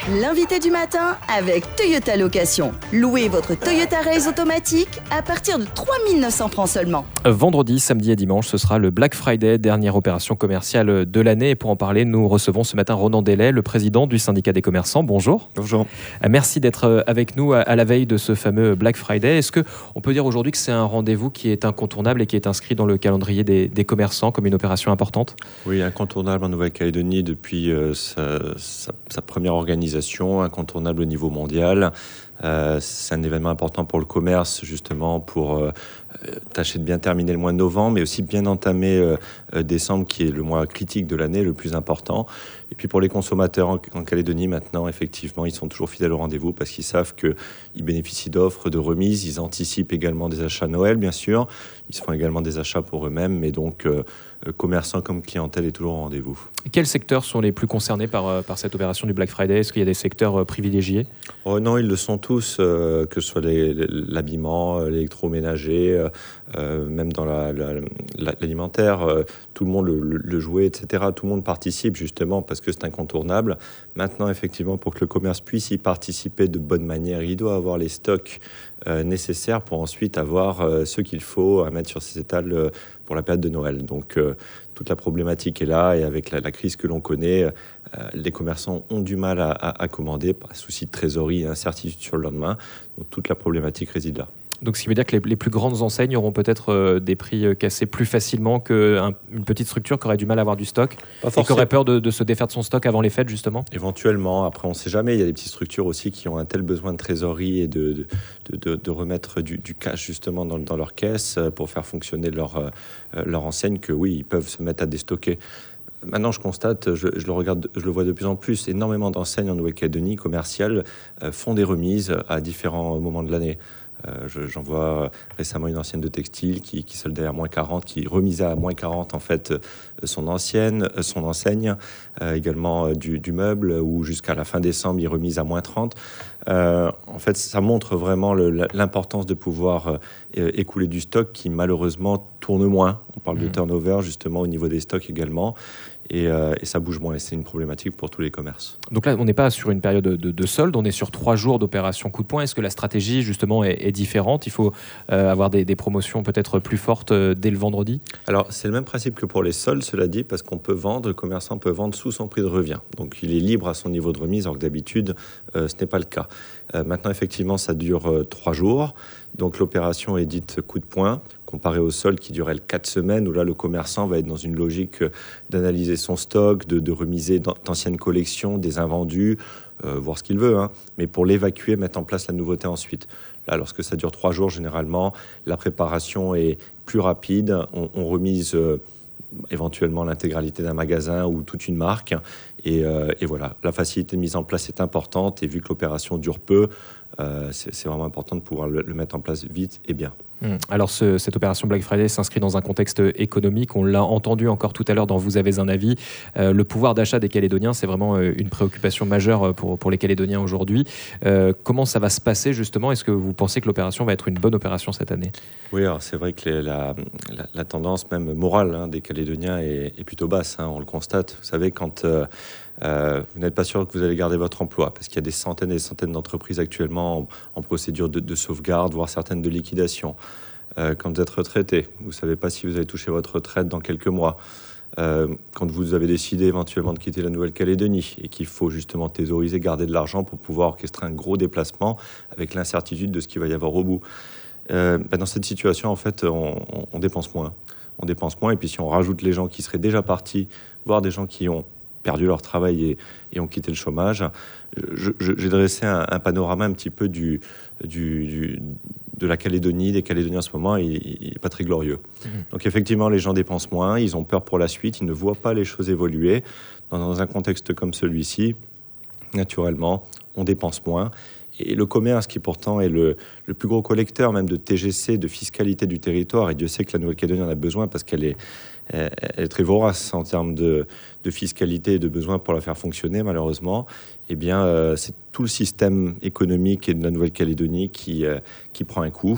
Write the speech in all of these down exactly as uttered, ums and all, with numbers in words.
L'invité du matin avec Toyota Location. Louez votre Toyota Race automatique à partir de trois mille neuf cents francs seulement. Vendredi, samedi et dimanche, ce sera le Black Friday, dernière opération commerciale de l'année. Et pour en parler, nous recevons ce matin Ronan Delay, le président du syndicat des commerçants. Bonjour. Bonjour. Merci d'être avec nous à la veille de ce fameux Black Friday. Est-ce qu'on peut dire aujourd'hui que c'est un rendez-vous qui est incontournable et qui est inscrit dans le calendrier des, des commerçants comme une opération importante ? Oui, incontournable en Nouvelle-Calédonie depuis euh, sa, sa, sa première organisation, incontournable au niveau mondial. Euh, c'est un événement important pour le commerce, justement, pour euh, tâcher de bien terminer le mois de novembre, mais aussi bien entamer euh, décembre, qui est le mois critique de l'année, le plus important. Et puis pour les consommateurs en, en Calédonie, maintenant, effectivement, ils sont toujours fidèles au rendez-vous parce qu'ils savent qu'ils bénéficient d'offres, de remises. Ils anticipent également des achats Noël, bien sûr. Ils se font également des achats pour eux-mêmes, mais donc euh, commerçants comme clientèle est toujours au rendez-vous. Quels secteurs sont les plus concernés par, par cette opération du Black Friday ? Est-ce qu'il y a des secteurs privilégiés ? Oh non, ils le sont tous, euh, que ce soit les, l'habillement, l'électroménager, euh, même dans la, la, la, l'alimentaire, euh, tout le monde, le, le jouet, et cetera. Tout le monde participe justement parce que c'est incontournable. Maintenant, effectivement, pour que le commerce puisse y participer de bonne manière, il doit avoir les stocks euh, nécessaires pour ensuite avoir euh, ce qu'il faut à mettre sur ses étals euh, pour la période de Noël. Donc, euh, toute la problématique est là et avec la, la crise que l'on connaît, euh, les commerçants ont du mal à, à, à commander par souci de trésorerie et incertitude sur le lendemain. Donc, toute la problématique réside là. Donc, ce qui veut dire que les, les plus grandes enseignes auront peut-être euh, des prix euh, cassés plus facilement qu'une petite structure qui aurait du mal à avoir du stock et qui aurait peur de, de se défaire de son stock avant les fêtes, justement. Éventuellement. Après, on ne sait jamais. Il y a des petites structures aussi qui ont un tel besoin de trésorerie et de, de, de, de remettre du, du cash, justement, dans, dans leur caisse pour faire fonctionner leur, euh, leur enseigne que, oui, ils peuvent se mettre à déstocker. Maintenant, je constate, je, je le regarde, je le vois de plus en plus, énormément d'enseignes en Nouvelle-Calédonie commerciales euh, font des remises à différents moments de l'année. Euh, je, j'en vois récemment une ancienne de textile qui, qui soldait à moins quarante, qui remisait à moins quarante en fait son ancienne, son enseigne, euh, également euh, du, du meuble, où jusqu'à la fin décembre, il remise à moins trente. Euh, en fait, ça montre vraiment le, l'importance de pouvoir euh, écouler du stock qui malheureusement tourne moins. On parle mmh. de turnover justement au niveau des stocks également. Et, euh, et ça bouge moins, et c'est une problématique pour tous les commerces. Donc là, on n'est pas sur une période de, de, de solde, on est sur trois jours d'opération coup de poing. Est-ce que la stratégie, justement, est, est différente ? Il faut euh, avoir des, des promotions peut-être plus fortes euh, dès le vendredi ? Alors, c'est le même principe que pour les soldes, cela dit, parce qu'on peut vendre, le commerçant peut vendre sous son prix de revient. Donc, il est libre à son niveau de remise, alors que d'habitude, euh, ce n'est pas le cas. Euh, maintenant, effectivement, ça dure euh, trois jours. Donc, l'opération est dite coup de poing, comparé au solde qui durait quatre semaines, où là, le commerçant va être dans une logique d'analyser son stock, de, de remiser d'anciennes collections, des invendus, euh, voir ce qu'il veut, hein, mais pour l'évacuer, mettre en place la nouveauté ensuite. Là, lorsque ça dure trois jours, généralement, la préparation est plus rapide, on, on remise euh, éventuellement l'intégralité d'un magasin ou toute une marque, et, euh, et voilà, la facilité de mise en place est importante, et vu que l'opération dure peu, euh, c'est, c'est vraiment important de pouvoir le, le mettre en place vite et bien. Alors, ce, cette opération Black Friday s'inscrit dans un contexte économique. On l'a entendu encore tout à l'heure dans Vous avez un avis. Euh, le pouvoir d'achat des Calédoniens, c'est vraiment une préoccupation majeure pour, pour les Calédoniens aujourd'hui. Euh, comment ça va se passer, justement ? Est-ce que vous pensez que l'opération va être une bonne opération cette année ? Oui, alors c'est vrai que les, la, la, la tendance même morale hein, des Calédoniens est, est plutôt basse. Hein, on le constate. Vous savez, quand euh, euh, vous n'êtes pas sûr que vous allez garder votre emploi, parce qu'il y a des centaines et des centaines d'entreprises actuellement en, en procédure de, de sauvegarde, voire certaines de liquidation. Euh, quand vous êtes retraité, vous ne savez pas si vous allez toucher votre retraite dans quelques mois. Euh, quand vous avez décidé éventuellement de quitter la Nouvelle-Calédonie et qu'il faut justement thésauriser, garder de l'argent pour pouvoir orchestrer un gros déplacement avec l'incertitude de ce qu'il va y avoir au bout. Euh, ben dans cette situation, en fait, on, on, on dépense moins. On dépense moins et puis si on rajoute les gens qui seraient déjà partis, voire des gens qui ont perdu leur travail et, et ont quitté le chômage, je, je, j'ai dressé un, un panorama un petit peu du, du, du, de la Calédonie, des Calédoniens en ce moment, il n'est pas très glorieux. Mmh. Donc effectivement, les gens dépensent moins, ils ont peur pour la suite, ils ne voient pas les choses évoluer. Dans, dans un contexte comme celui-ci, naturellement, on dépense moins. Et le commerce, qui pourtant est le, le plus gros collecteur même de T G C, de fiscalité du territoire, et Dieu sait que la Nouvelle-Calédonie en a besoin parce qu'elle est, elle est très vorace en termes de, de fiscalité et de besoin pour la faire fonctionner, malheureusement, eh bien, euh, c'est tout le système économique de la Nouvelle-Calédonie qui, euh, qui prend un coup.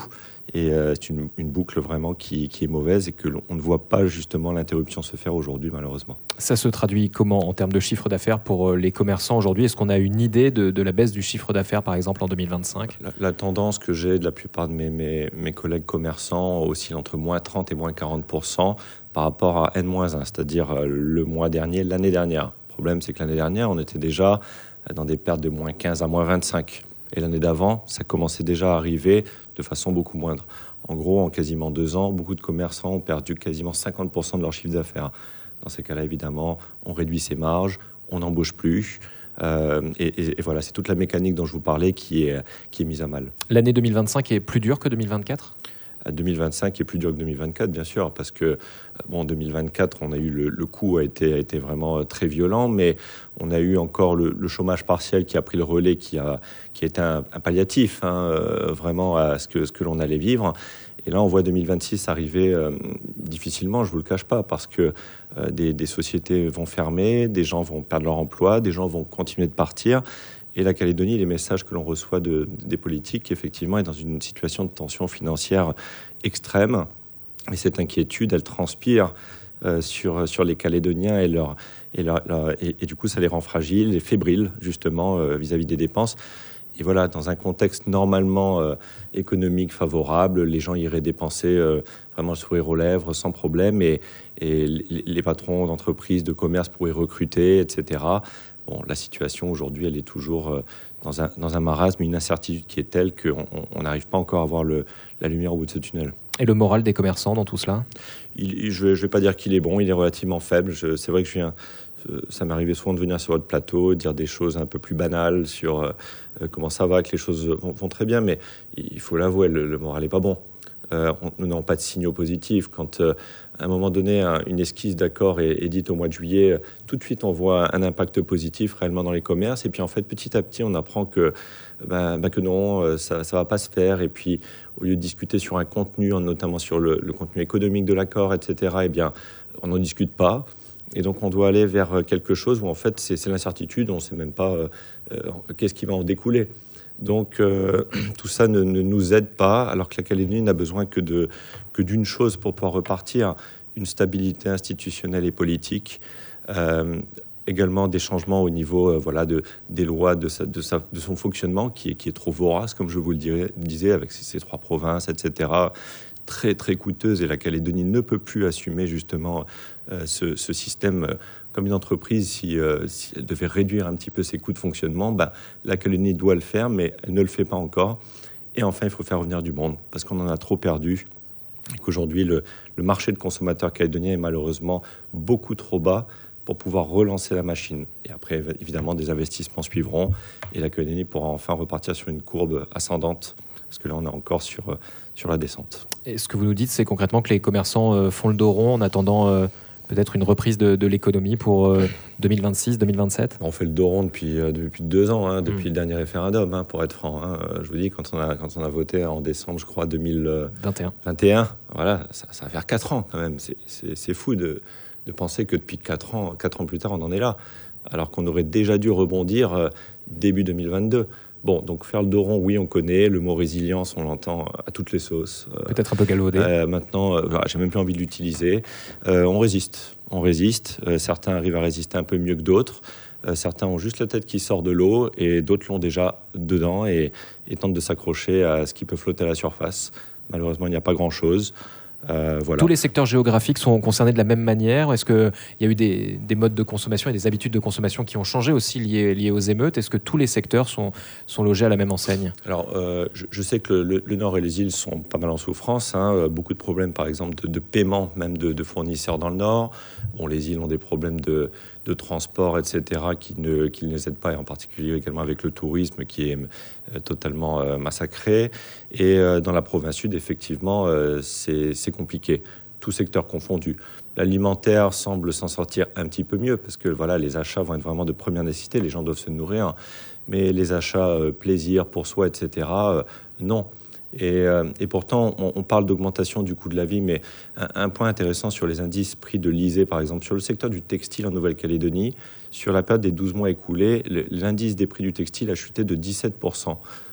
Et euh, c'est une, une boucle vraiment qui, qui est mauvaise et que l'on ne voit pas justement l'interruption se faire aujourd'hui, malheureusement. Ça se traduit comment en termes de chiffre d'affaires pour les commerçants aujourd'hui? Est-ce qu'on a une idée de, de la baisse du chiffre d'affaires, par exemple, en deux mille vingt-cinq? La, la tendance que j'ai de la plupart de mes, mes, mes collègues commerçants oscille entre moins trente et moins quarante pour cent par rapport à N moins un, c'est-à-dire le mois dernier, l'année dernière. Le problème, c'est que l'année dernière, on était déjà dans des pertes de moins quinze à moins vingt-cinq. Et l'année d'avant, ça commençait déjà à arriver de façon beaucoup moindre. En gros, en quasiment deux ans, beaucoup de commerçants ont perdu quasiment cinquante pour cent de leur chiffre d'affaires. Dans ces cas-là, évidemment, on réduit ses marges, on n'embauche plus. Euh, et, et, et voilà, c'est toute la mécanique dont je vous parlais qui est, qui est mise à mal. L'année deux mille vingt-cinq est plus dure que deux mille vingt-quatre ? deux mille vingt-cinq est plus dur que deux mille vingt-quatre, bien sûr, parce que bon, deux mille vingt-quatre, on a eu le, le coup a été, a été vraiment très violent, mais on a eu encore le, le chômage partiel qui a pris le relais, qui a, qui a été un, un palliatif, hein, euh, vraiment à ce que, ce que l'on allait vivre. Et là, on voit deux mille vingt-six arriver euh, difficilement, je ne vous le cache pas, parce que euh, des, des sociétés vont fermer, des gens vont perdre leur emploi, des gens vont continuer de partir. Et la Calédonie, les messages que l'on reçoit de, des politiques, effectivement, est dans une situation de tension financière extrême. Et cette inquiétude, elle transpire euh, sur, sur les Calédoniens et, leur, et, leur, leur, et, et du coup, ça les rend fragiles et fébriles, justement, euh, vis-à-vis des dépenses. Et voilà, dans un contexte normalement euh, économique favorable, les gens iraient dépenser euh, vraiment le sourire aux lèvres sans problème. Et, et les, les patrons d'entreprises, de commerce pourraient recruter, et cetera. Bon, la situation aujourd'hui, elle est toujours dans un, dans un marasme, une incertitude qui est telle qu'on n'arrive pas encore à voir le, la lumière au bout de ce tunnel. Et le moral des commerçants dans tout cela ? il, Je ne vais pas dire qu'il est bon, il est relativement faible. Je, c'est vrai que je viens, ça m'arrivait souvent de venir sur votre plateau, dire des choses un peu plus banales sur euh, comment ça va, que les choses vont, vont très bien, mais il faut l'avouer, le, le moral n'est pas bon. Euh, on, nous n'avons pas de signaux positifs. Quand, euh, à un moment donné, un, une esquisse d'accord est, est dite au mois de juillet, tout de suite, on voit un impact positif réellement dans les commerces. Et puis, en fait, petit à petit, on apprend que, ben, ben que non, ça ne va pas se faire. Et puis, au lieu de discuter sur un contenu, notamment sur le, le contenu économique de l'accord, et cetera, eh bien, on n'en discute pas. Et donc, on doit aller vers quelque chose où, en fait, c'est, c'est l'incertitude. On ne sait même pas euh, euh, qu'est-ce qui va en découler. Donc, euh, tout ça ne, ne nous aide pas, alors que la Calédonie n'a besoin que, de, que d'une chose pour pouvoir repartir, une stabilité institutionnelle et politique, euh, également des changements au niveau euh, voilà, de, des lois, de, sa, de, sa, de son fonctionnement, qui est, qui est trop vorace, comme je vous le dirais, disais, avec ces, ces trois provinces, et cetera, très, très coûteuse, et la Calédonie ne peut plus assumer justement euh, ce, ce système euh, comme une entreprise. Si, euh, si elle devait réduire un petit peu ses coûts de fonctionnement, ben, la Calédonie doit le faire, mais elle ne le fait pas encore. Et enfin, il faut faire revenir du monde, parce qu'on en a trop perdu, et qu'aujourd'hui, le, le marché de consommateurs calédoniens est malheureusement beaucoup trop bas pour pouvoir relancer la machine. Et après, évidemment, des investissements suivront, et la Calédonie pourra enfin repartir sur une courbe ascendante, parce que là, on est encore sur, sur la descente. Et ce que vous nous dites, c'est concrètement que les commerçants font le dos rond en attendant euh, peut-être une reprise de, de l'économie pour euh, deux mille vingt-six deux mille vingt-sept ? On fait le dos rond depuis, euh, depuis deux ans, hein, depuis mmh. le dernier référendum, hein, pour être franc. Hein. Je vous dis, quand on, a, quand on a voté en décembre, je crois, deux mille vingt et un, vingt et un voilà, ça, ça va faire quatre ans quand même. C'est, c'est, c'est fou de, de penser que depuis quatre ans, quatre ans plus tard, on en est là, alors qu'on aurait déjà dû rebondir euh, début deux mille vingt-deux. Bon, donc faire le dos rond, oui, on connaît. Le mot résilience, on l'entend à toutes les sauces. Peut-être un peu galvaudé. Euh, maintenant, euh, j'ai même plus envie de l'utiliser. Euh, on résiste, on résiste. Euh, certains arrivent à résister un peu mieux que d'autres. Euh, certains ont juste la tête qui sort de l'eau et d'autres l'ont déjà dedans et, et tentent de s'accrocher à ce qui peut flotter à la surface. Malheureusement, il n'y a pas grand-chose. Euh, voilà. Tous les secteurs géographiques sont concernés de la même manière ? Est-ce qu'il y a eu des, des modes de consommation et des habitudes de consommation qui ont changé aussi liées, liées aux émeutes ? Est-ce que tous les secteurs sont, sont logés à la même enseigne ? Alors, euh, je, je sais que le, le Nord et les îles sont pas mal en souffrance. Hein. Beaucoup de problèmes, par exemple, de, de paiement, même de, de fournisseurs dans le Nord. Bon, les îles ont des problèmes de, de transport, et cetera, qui ne, qui ne les aident pas, et en particulier également avec le tourisme qui est euh, totalement euh, massacré. Et euh, dans la province sud, effectivement, euh, c'est, c'est compliqué, tout secteur confondu. L'alimentaire semble s'en sortir un petit peu mieux parce que voilà, les achats vont être vraiment de première nécessité, les gens doivent se nourrir. Mais les achats euh, plaisir pour soi, et cetera, euh, non. Et, euh, et pourtant, on, on parle d'augmentation du coût de la vie, mais un, un point intéressant sur les indices prix de l'I S E E, par exemple, sur le secteur du textile en Nouvelle-Calédonie, sur la période des douze mois écoulés, le, l'indice des prix du textile a chuté de dix-sept pour cent.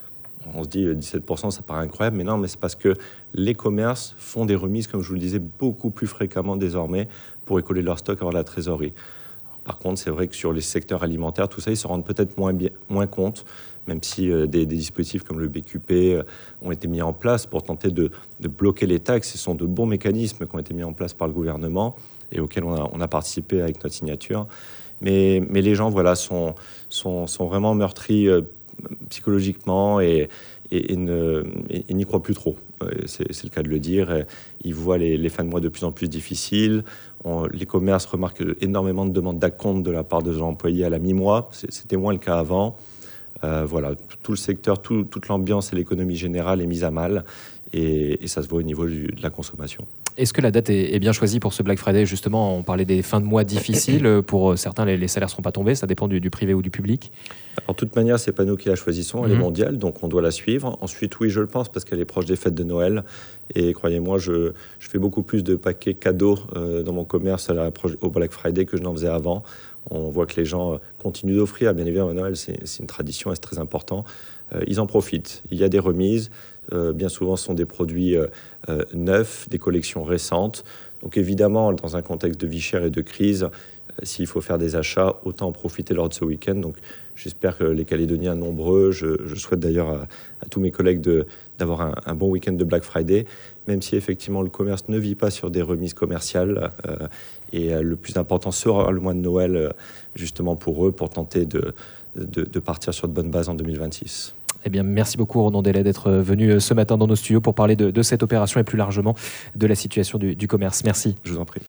on se dit dix-sept pour cent, ça paraît incroyable, mais non, mais c'est parce que les commerces font des remises, comme je vous le disais, beaucoup plus fréquemment désormais pour écouler leur stock, avoir la trésorerie. Alors, par contre, c'est vrai que sur les secteurs alimentaires, tout ça, ils se rendent peut-être moins, bien, moins compte, même si euh, des, des dispositifs comme le B Q P euh, ont été mis en place pour tenter de, de bloquer les taxes. Ce sont de bons mécanismes qui ont été mis en place par le gouvernement et auxquels on a, on a participé avec notre signature. Mais, mais les gens voilà, sont, sont, sont vraiment meurtris euh, psychologiquement et, et, et, ne, et, et n'y croient plus trop. C'est, c'est le cas de le dire. Ils voient les, les fins de mois de plus en plus difficiles. On, les commerces remarquent énormément de demandes d'acompte de la part de leurs employés à la mi-mois. C'était moins le cas avant. Euh, voilà, tout le secteur, tout, toute l'ambiance et l'économie générale est mise à mal. Et, et ça se voit au niveau du, de la consommation. Est-ce que la date est, est bien choisie pour ce Black Friday ? Justement, on parlait des fins de mois difficiles. Pour certains, les, les salaires ne seront pas tombés. Ça dépend du, du privé ou du public. En toute manière, ce n'est pas nous qui la choisissons. Elle mmh. est mondiale, donc on doit la suivre. Ensuite, oui, je le pense, parce qu'elle est proche des fêtes de Noël. Et croyez-moi, je, je fais beaucoup plus de paquets cadeaux euh, dans mon commerce à la, au Black Friday que je n'en faisais avant. On voit que les gens continuent d'offrir. Bien évidemment, Noël, c'est, c'est une tradition et c'est très important. Euh, ils en profitent. Il y a des remises. Euh, bien souvent, ce sont des produits euh, euh, neufs, des collections récentes. Donc évidemment, dans un contexte de vie chère et de crise, euh, s'il faut faire des achats, autant en profiter lors de ce week-end. Donc j'espère que les Calédoniens nombreux, je, je souhaite d'ailleurs à, à tous mes collègues de, d'avoir un, un bon week-end de Black Friday, même si effectivement le commerce ne vit pas sur des remises commerciales. Euh, et euh, le plus important sera le mois de Noël, euh, justement pour eux, pour tenter de, de, de partir sur de bonnes bases en deux mille vingt-six. Eh bien, merci beaucoup Ronan Delay d'être venu ce matin dans nos studios pour parler de, de cette opération et plus largement de la situation du, du commerce. Merci. Je vous en prie.